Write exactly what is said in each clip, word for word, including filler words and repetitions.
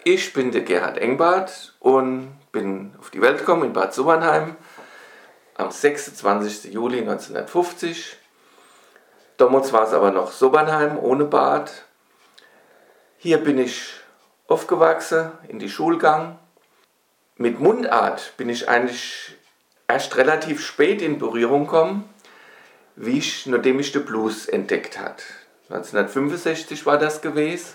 Ich bin der Gerhard Engbart und bin auf die Welt gekommen in Bad Sobernheim am sechsundzwanzigsten Juli neunzehnhundertfünfzig. Damals war es aber noch Sobernheim ohne Bad. Hier bin ich aufgewachsen, in die Schule gegangen. Mit Mundart bin ich eigentlich erst relativ spät in Berührung gekommen, wie ich, nachdem ich den Blues entdeckt hat. neunzehnhundertfünfundsechzig war das gewesen.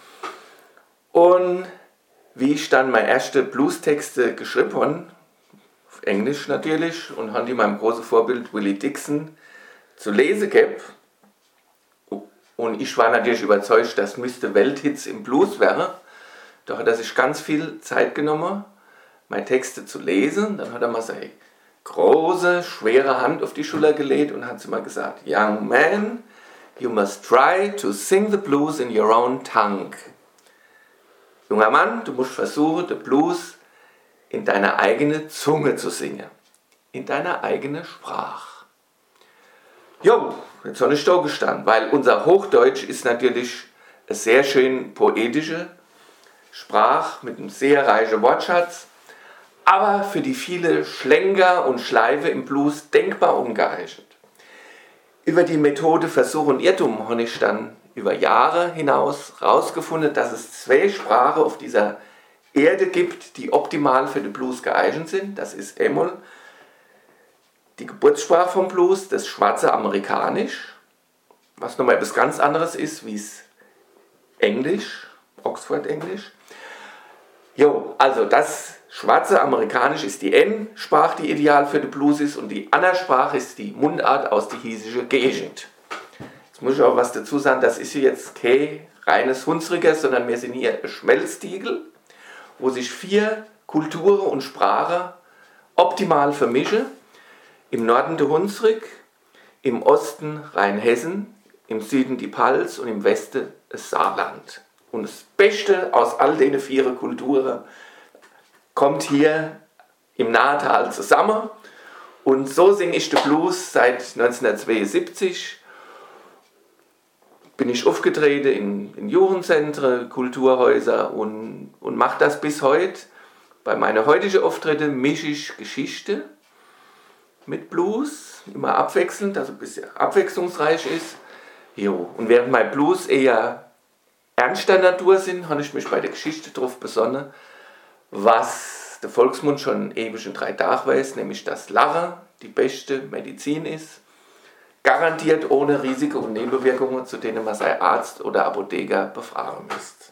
Und wie ich dann meine ersten Blues-Texte geschrieben habe, auf Englisch natürlich, und habe die meinem großen Vorbild Willie Dixon zu lesen gegeben. Und ich war natürlich überzeugt, das müsste Welthits im Blues wären. Da hat er sich ganz viel Zeit genommen, meine Texte zu lesen. Dann hat er mal seine große, schwere Hand auf die Schulter gelegt und hat zu mir gesagt: Young man, you must try to sing the blues in your own tongue. Junger Mann, du musst versuchen, den Blues in deiner eigenen Zunge zu singen. In deiner eigenen Sprache. Jo, jetzt habe ich da gestanden, weil unser Hochdeutsch ist natürlich eine sehr schön poetische Sprache mit einem sehr reichen Wortschatz, aber für die viele Schlenker und Schleife im Blues denkbar ungeeignet. Über die Methode Versuch und Irrtum habe ich dann über Jahre hinaus herausgefunden, dass es zwei Sprachen auf dieser Erde gibt, die optimal für den Blues geeignet sind. Das ist einmal die Geburtssprache vom Blues, das schwarze Amerikanisch, was nochmal etwas ganz anderes ist, wie es Englisch, Oxford-Englisch. Jo, also das schwarze Amerikanisch ist die N-Sprache, die ideal für den Blues ist, und die andere Sprache ist die Mundart aus der hiesischen Gegend. Jetzt muss ich auch was dazu sagen, das ist hier jetzt kein reines Hunsrücker, sondern wir sind hier ein Schmelztiegel, wo sich vier Kulturen und Sprachen optimal vermischen. Im Norden der Hunsrück, im Osten Rheinhessen, im Süden die Pfalz und im Westen das Saarland. Und das Beste aus all den vier Kulturen kommt hier im Nahetal zusammen. Und so singe ich den Blues seit neunzehnhundertzweiundsiebzig. Bin ich aufgetreten in, in Jugendzentren, Kulturhäuser und, und mache das bis heute. Bei meinen heutigen Auftritten mische ich Geschichte mit Blues, immer abwechselnd, also ein bisschen abwechslungsreich ist. Jo. Und während mein Blues eher ernster Natur sind, habe ich mich bei der Geschichte darauf besonnen, was der Volksmund schon ewig in drei Tagen weiß, nämlich dass Lachen die beste Medizin ist, garantiert ohne Risiken und Nebenwirkungen, zu denen man sei Arzt oder Apotheker befragen müsste.